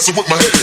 messing with my head.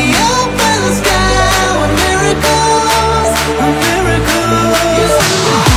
Miracles, miracles.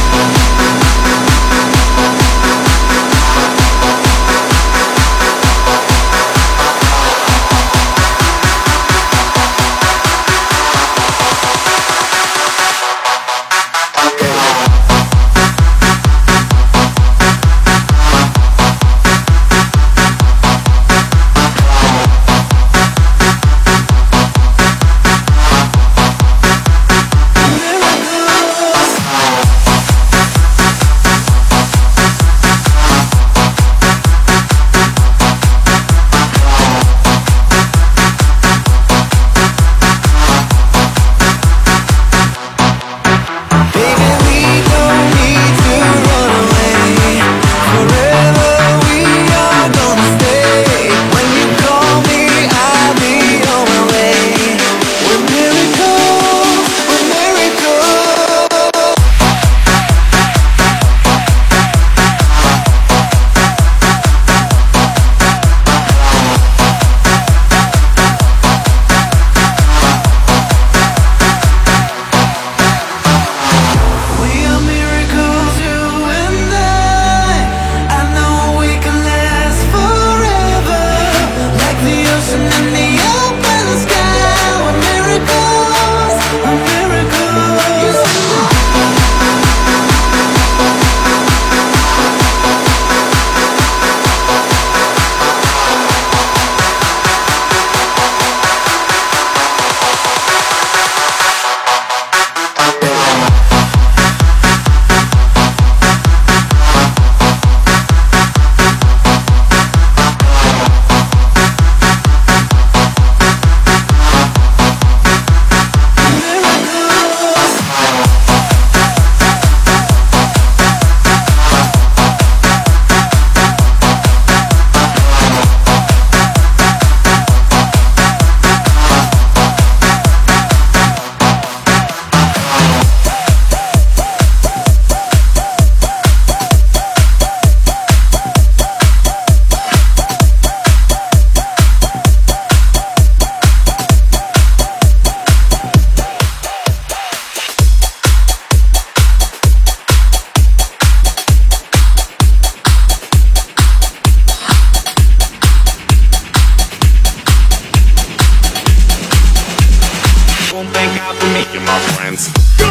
me and my friends.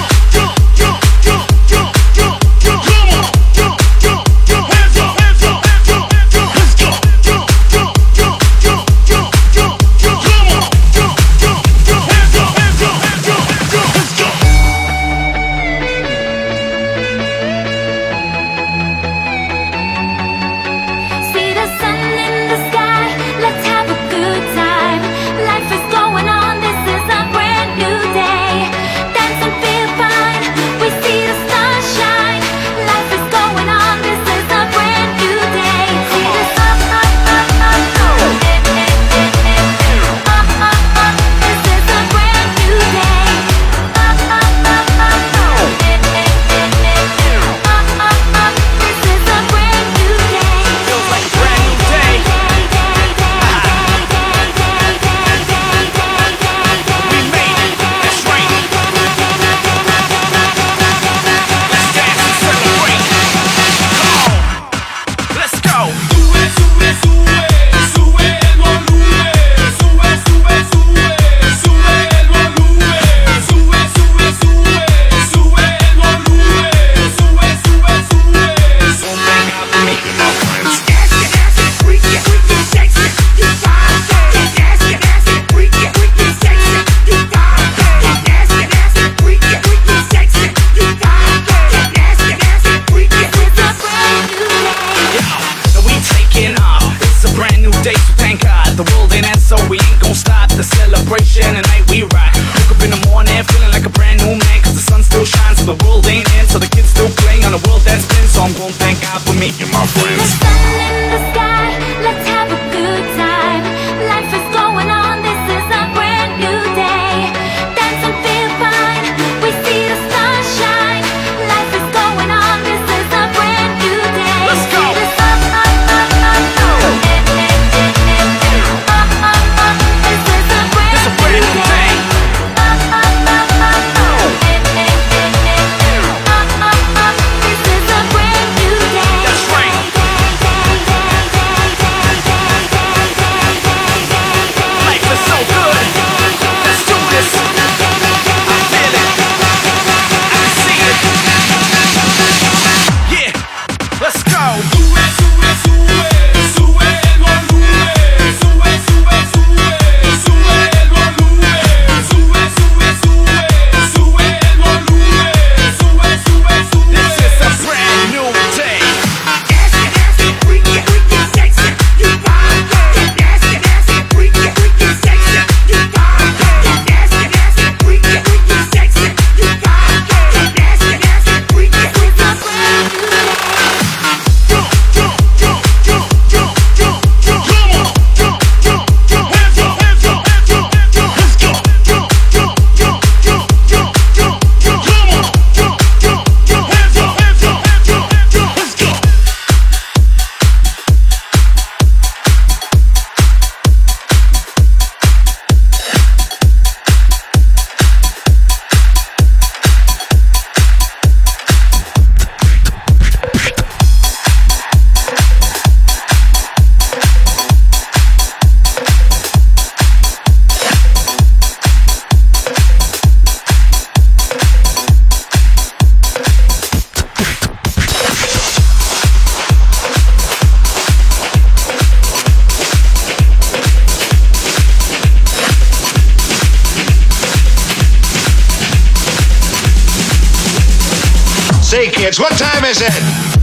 Say, kids, what time is it?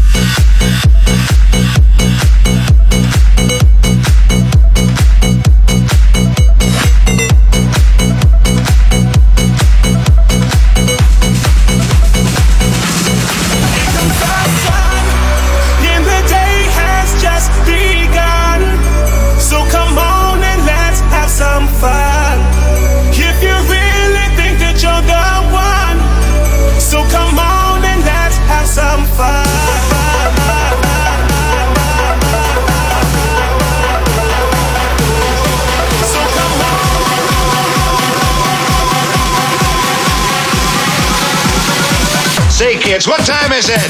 Say, kids, what time is it?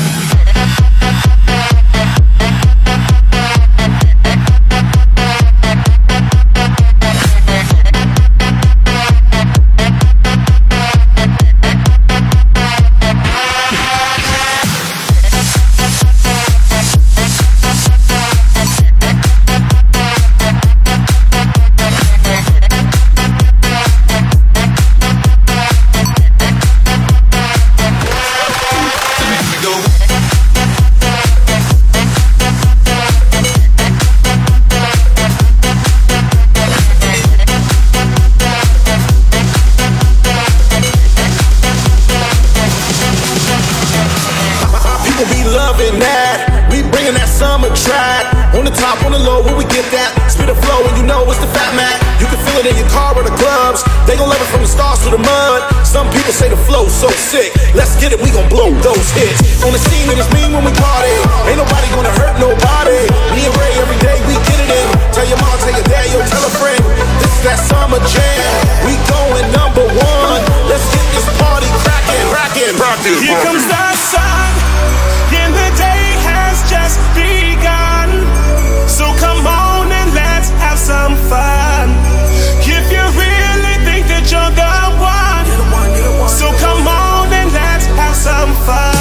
On the top, on the low, where we get that? Spit a flow and you know it's the Fat Mac. You can feel it in your car or the clubs. They gon' love it from the stars to the mud. Some people say the flow's so sick. Let's get it, we gon' blow those hits. On the scene and it's mean when we party. Ain't nobody gonna hurt nobody. Me and Ray every day we get it in. Tell your mom, tell your dad, yo, tell a friend. This is that summer jam. We going number one. Let's get this party crackin', rockin', rockin'. Here comes the sun, and the day has just begun. So come on and let's have some fun. If you really think that you're the one, so come on and let's have some fun.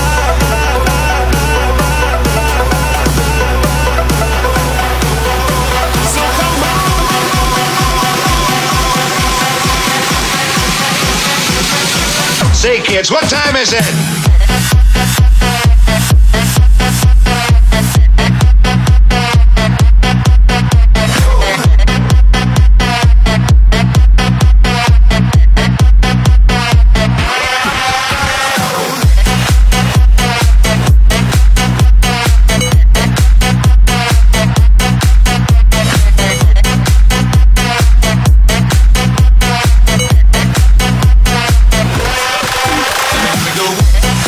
So come on. Say, kids, what time is it? Go.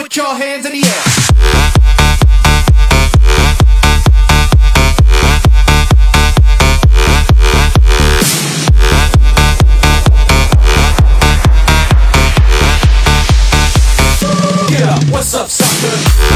put your hands in the air. What's up, sucker?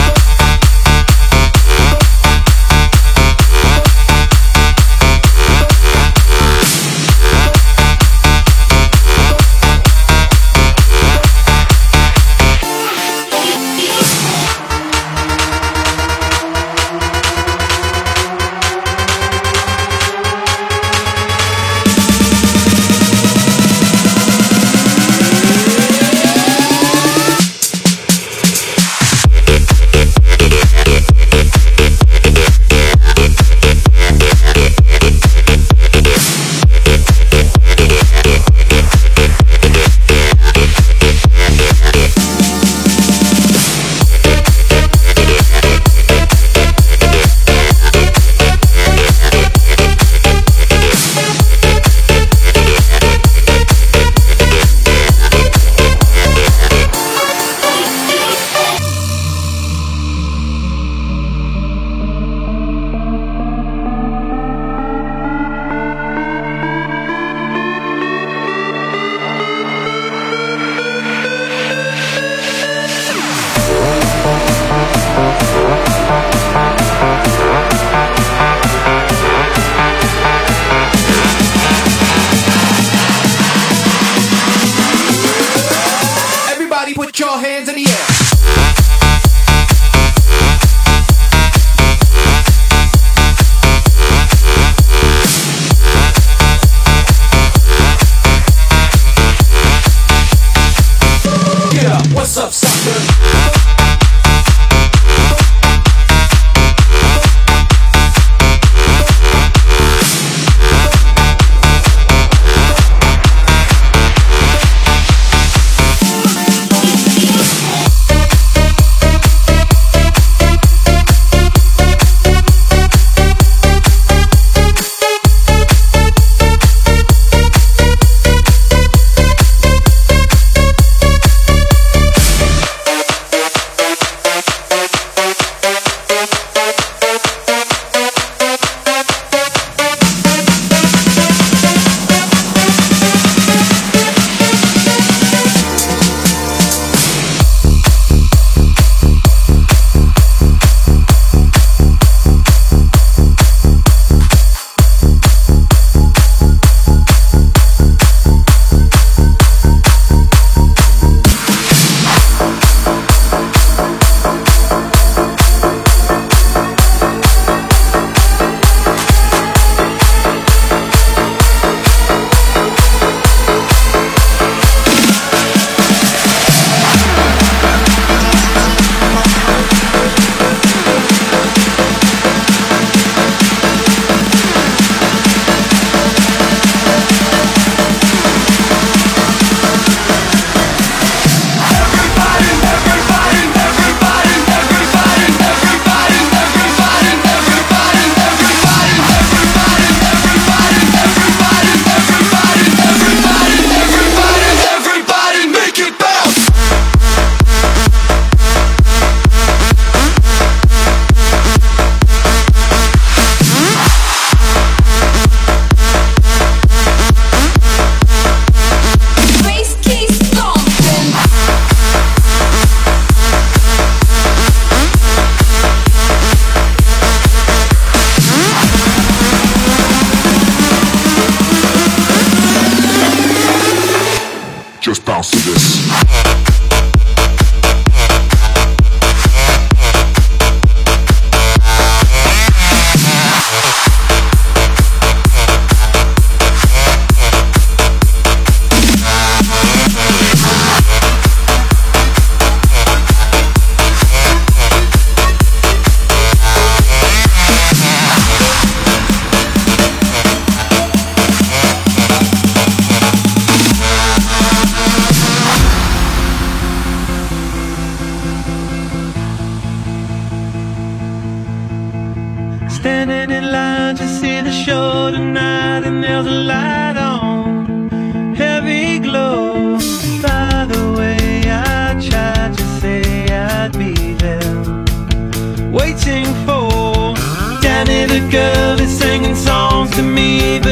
Put your hands in the air. What's up, sucker? Just bounce to this. Standing in line to see the show tonight, and there's a light on, heavy glow. By the way, I tried to say I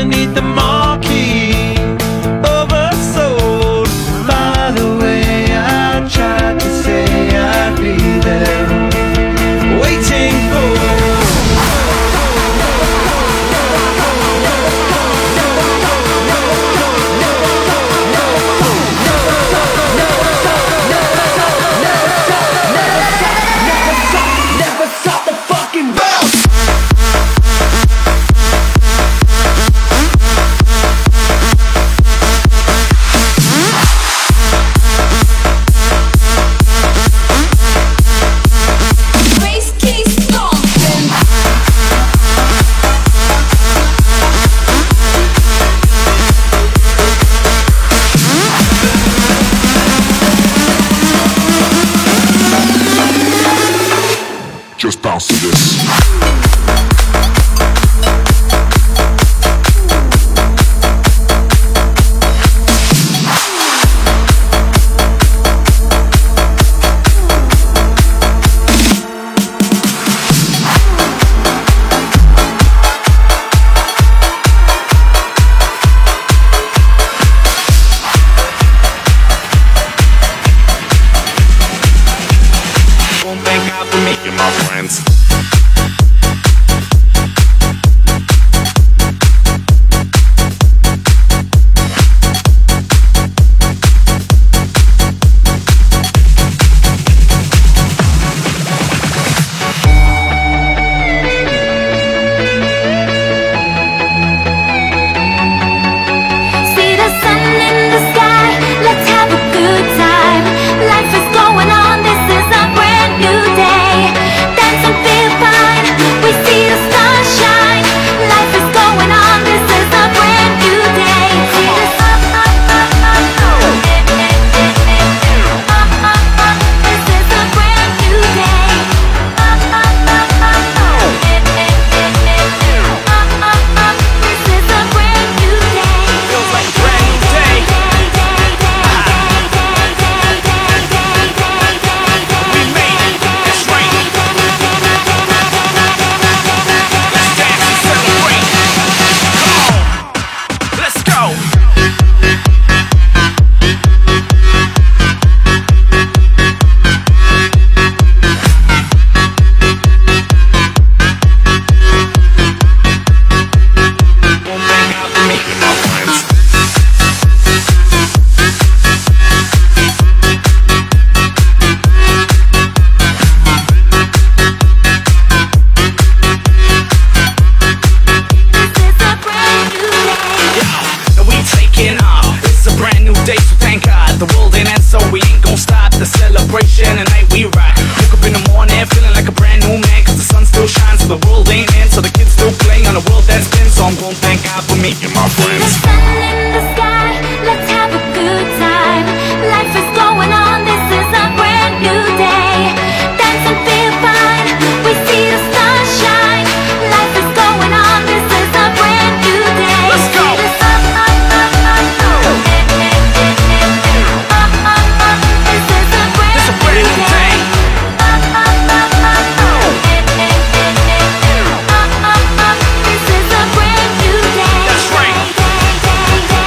beneath the marquee, oversold. By the way, I tried to say I'd be there, waiting for. Just bounce to this. Thank God for me, my friends. See the sun in the sky, let's have a good time. Life is going on, this is a brand new day. Dance and feel fine, we see the stars shine. Life is going on, this is a brand new day. See the sun, this is a brand new day. This is a brand new day. Feels like a brand new day. We made it. It's right. Let's dance and celebrate. Come on. Let's go. Thank God for me, my friends. This is a brand new day. And we taking off. It's a brand new day, so thank God. The world ain't end, so we ain't gon' stop the celebration. Tonight we rock. Woke up in the morning, feeling like a brand new man. Cause the sun still shines, so the world ain't end. So the kids still playing on a world that's been. So I'm gon' thank God for me and my See the friends. sun in the sky, let's have a good time. Life is going on, this is a brand new day. Dance and feel fine, we see the stars shine. Life is going on, this is a brand new day. Let's go. See the sun, this is a brand new day. This is a brand new day. That's right.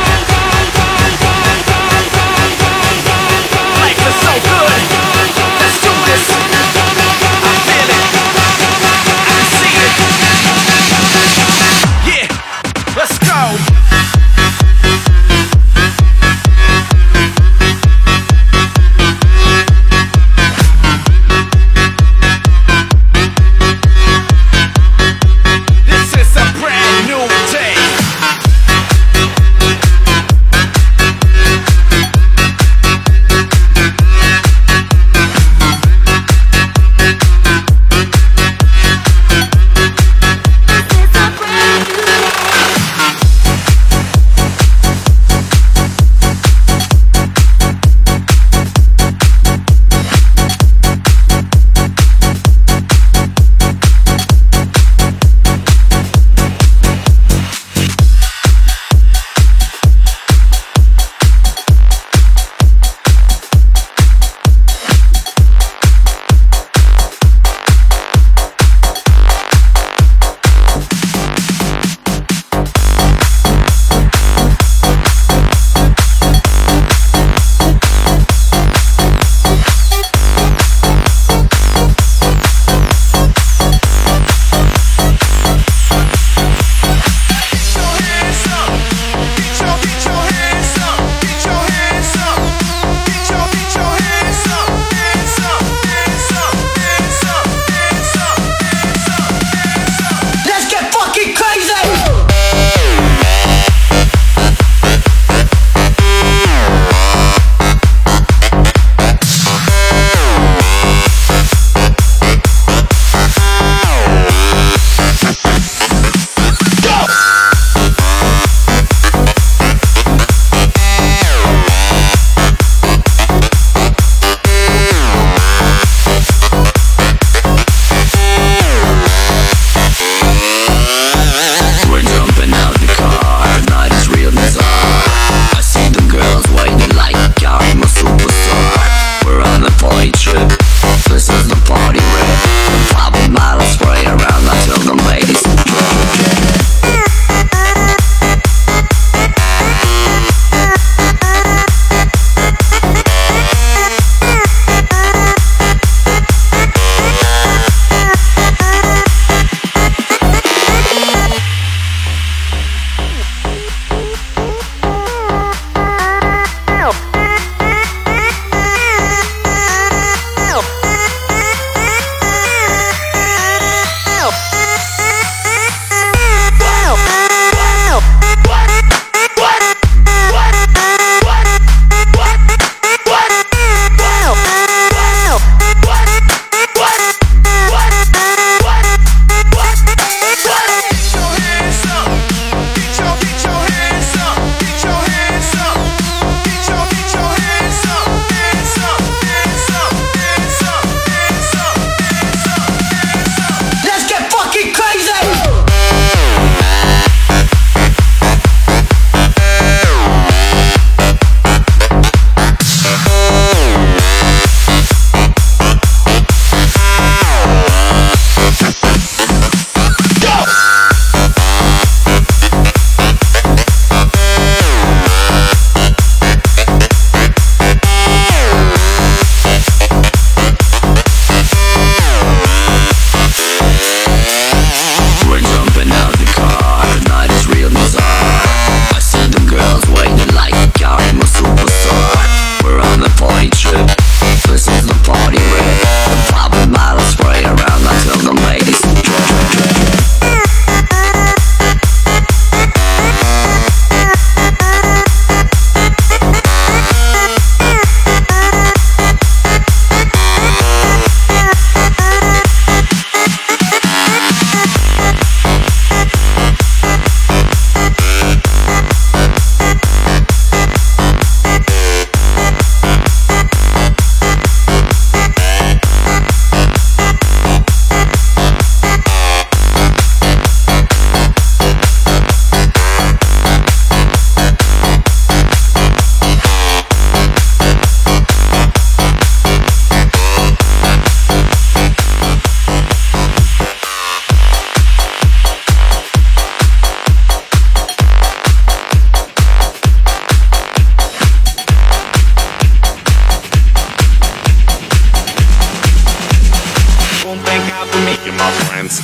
my friends.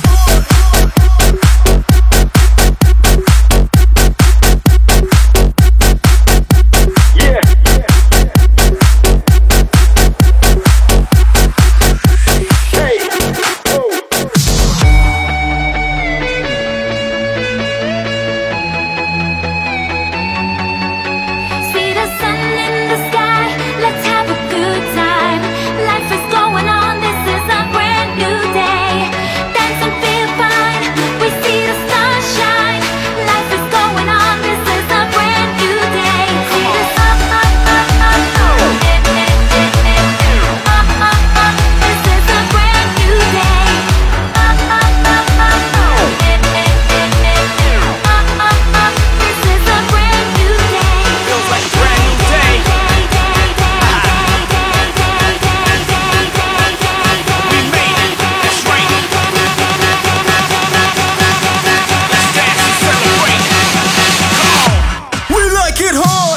See the sun in the sky, let's have a good time. Life is going on, this is a brand new day. Dance and feel fine, we see the stars shine. Life is going on, this is a brand new day. See the sun, this is a brand new day. This is a brand new day. Feels like a brand new day. We made it. That's right. Let's dance and celebrate. Come on. We like it hard.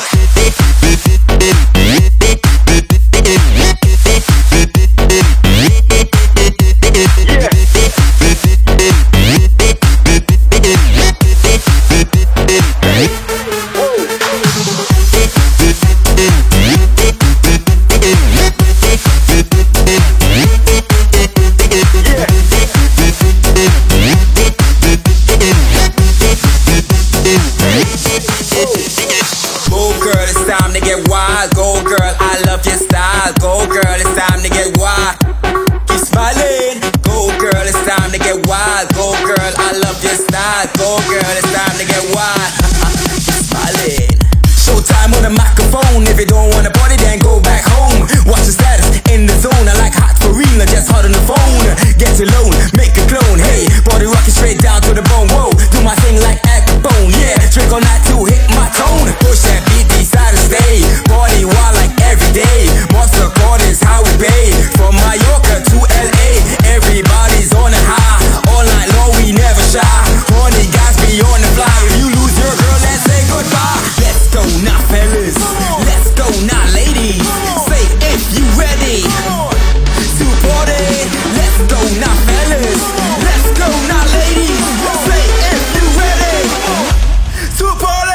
Go girl, it's time to get wild. Go girl, I love your style. Go girl, it's time to get wild. Keep smiling. Go girl, it's time to get wild. Go girl, I love your style. Go girl, it's time to get wild. Keep smiling. Showtime on the microphone. If you don't want to party, then go back home. Watch the status in the zone. I like hot for real, not just hot on the phone. Get alone, make a clone. Hey, body rocking straight down to the bone. Whoa, do my thing like Acbone. Yeah, drink on that to hit my tone. Push that beat, decide to stay. Party wild like every day. Monster Court is how we pay. From Mallorca to LA, everybody's on a high. All night long, we never shy. Horny guys be on the fly. If you lose your girl, then say goodbye. Let's go now, fellas. Let's go now, ladies. Say if you ready to party. Let's go now, fellas. Let's go now, ladies. Say if you ready to party.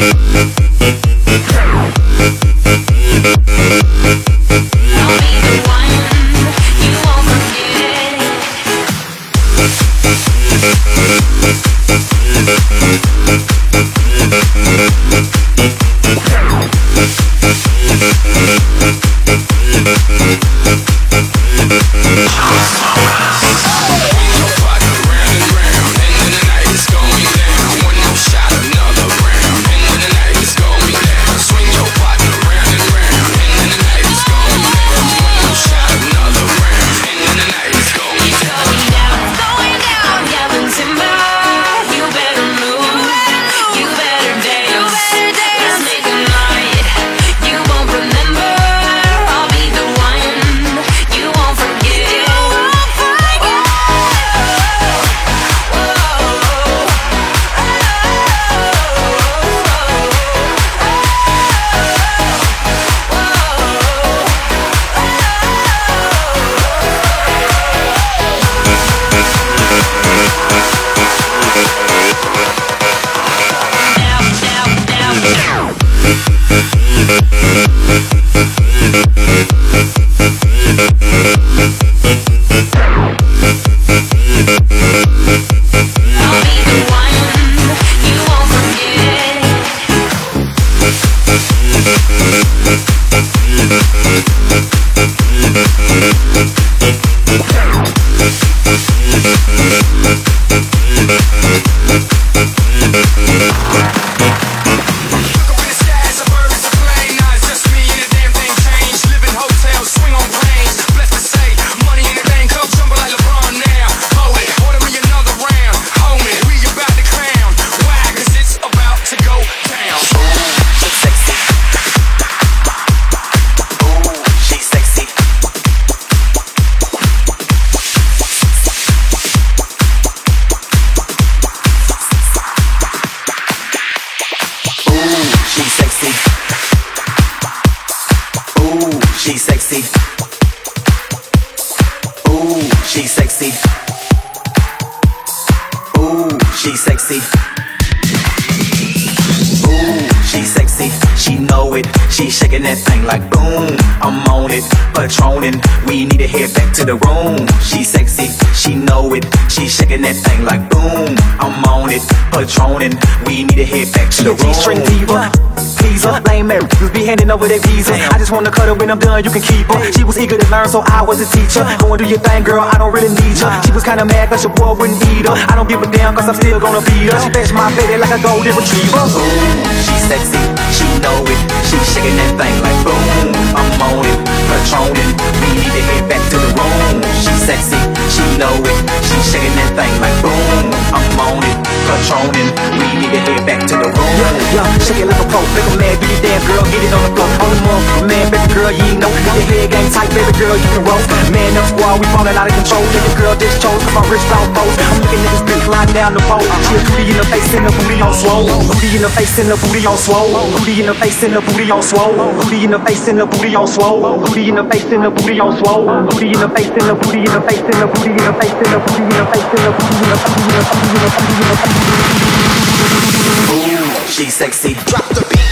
Over that visa, I just wanna cut her when I'm done, you can keep her. She was eager to learn, so I was a teacher. Go and do your thing, girl, I don't really need you. She was kinda mad cause your boy wouldn't eat her. I don't give a damn cause I'm still gonna feed her. She fetch my baby like a golden retriever. Ooh, she's sexy, she know it. She's shaking that thing like boom, I'm on it, patroning. We need to head back to the room. She's sexy, she know it. She's shaking that thing like boom, I'm on it, patroning. We need to head back to the room. Yeah, shake it like a pro, make a man, do your damn girl, get it on the floor. All the motherfucker, man, baby girl, you know. Get your head game tight, baby girl, you can roll. Man up squad, we falling out of control. Baby girl, this chose, cause I'm rich, down foes. I'm looking at this bitch lying down the pole. She a booty in the face and the booty on swole. Booty in the face and the booty on swole. Booty in the face and the booty on swole. Booty in the face and the booty on swole. Booty in the face and the booty on swole. Booty in the face and the booty in the face and the booty in the face and the booty in the face and the booty in the face and the booty in the face and the booty in the face. Ooh, she's sexy. Drop the beat.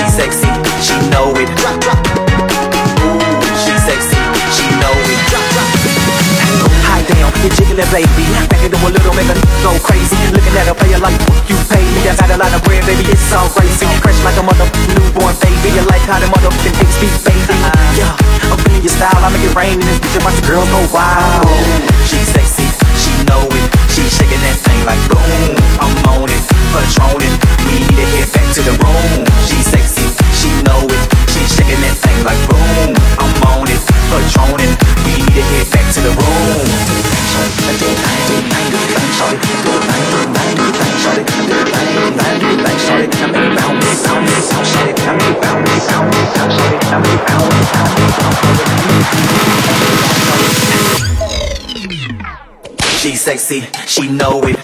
know it. Drop, drop. Ooh, she's sexy, she know it. Drop, drop. at that baby. Back into a little, make a go crazy. Looking at a player like you pay me. I got a lot of bread, baby, it's all crazy. Fresh like a newborn baby. You like how the motherfucking dick speak, baby. Yeah, I'm feeling your style. I make it rain in this bitch and watch the girls go wild. She's sexy, she know it. She's shaking that thing like boom. I'm on it, patroning. We need to get back to the room. She's sexy, she know it. She's shaking that thing like boom. I'm on it, patroning. We need to get back to the room. She's sexy, she know it.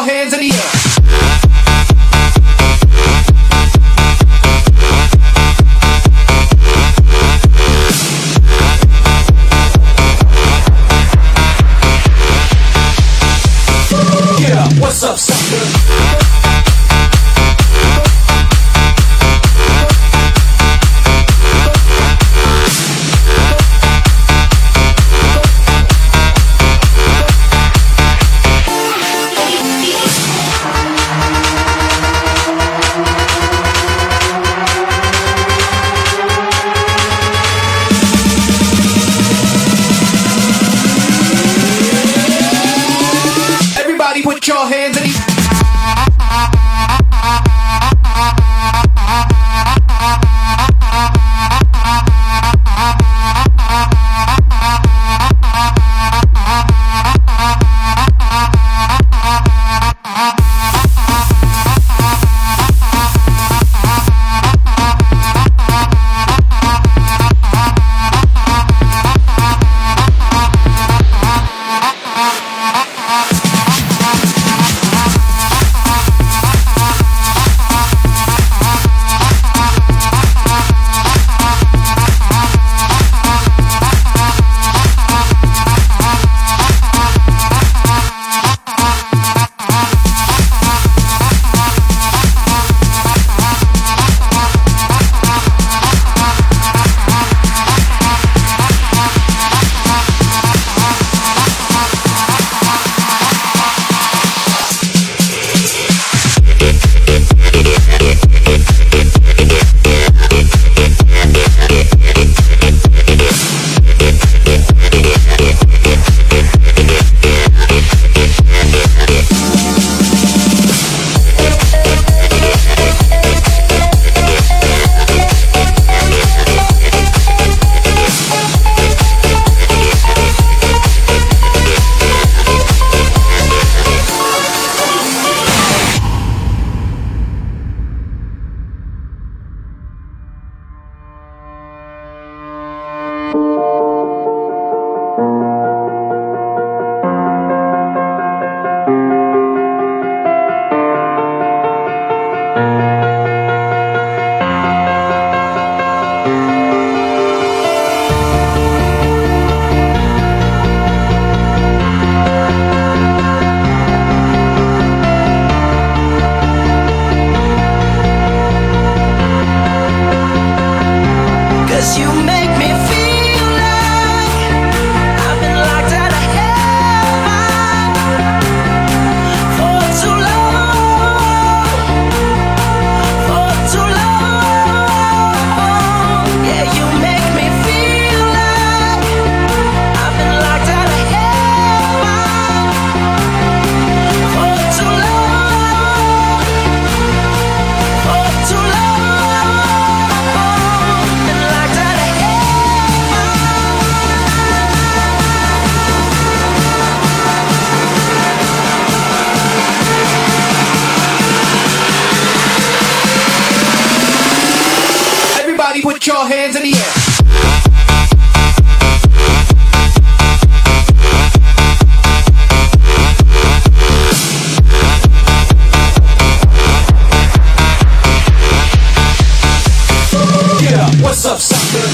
hands in the air. What's up, sucker? Everybody put your hands in the air. Put your hands in the air. What's up, sucker?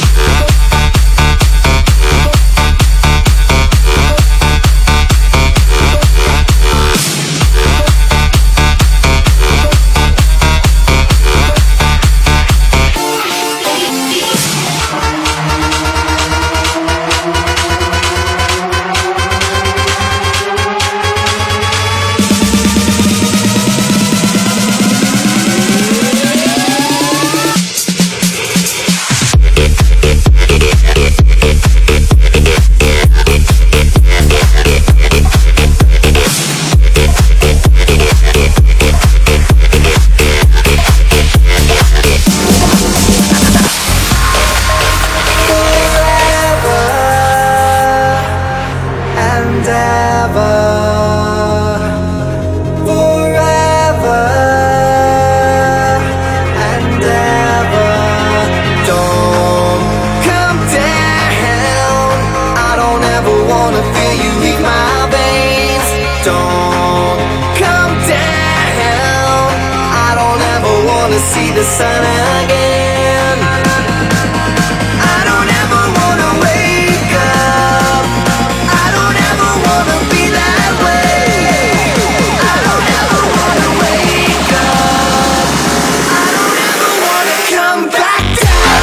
wanna see the sun again. I don't ever wanna wake up. I don't ever wanna be that way. I don't ever wanna wake up. I don't ever wanna come back down.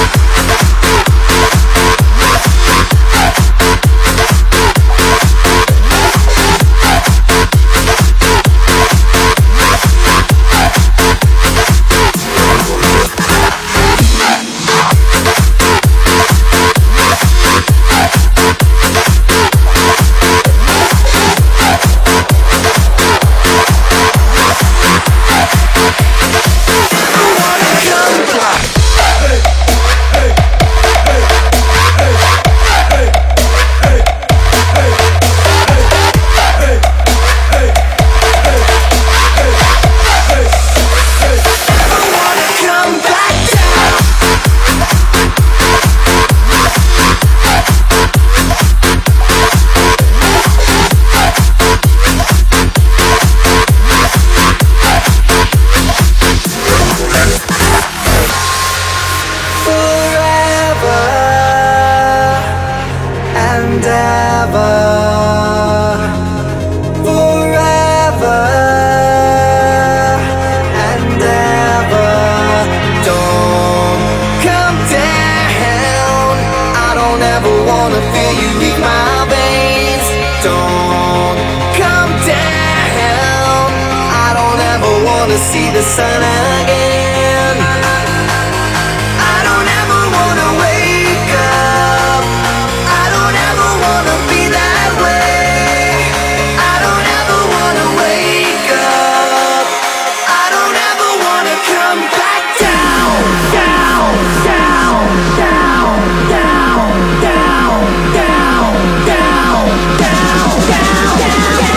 See the sun again. I don't ever wanna wake up. I don't ever wanna be that way. I don't ever wanna wake up. I don't ever wanna come back down. Down, down, down, down, down, down, down, down, down, down.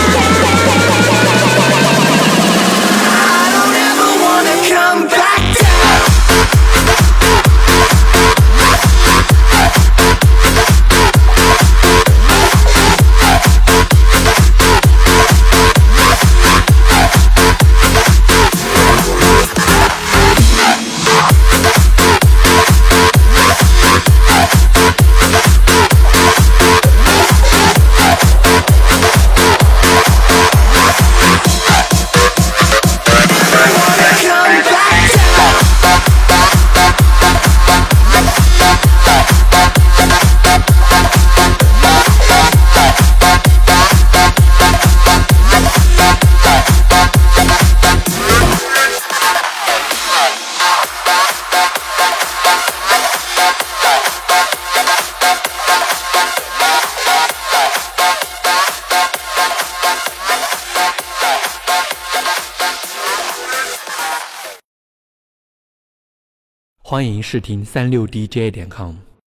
Come back down. 欢迎试听36DJ.com。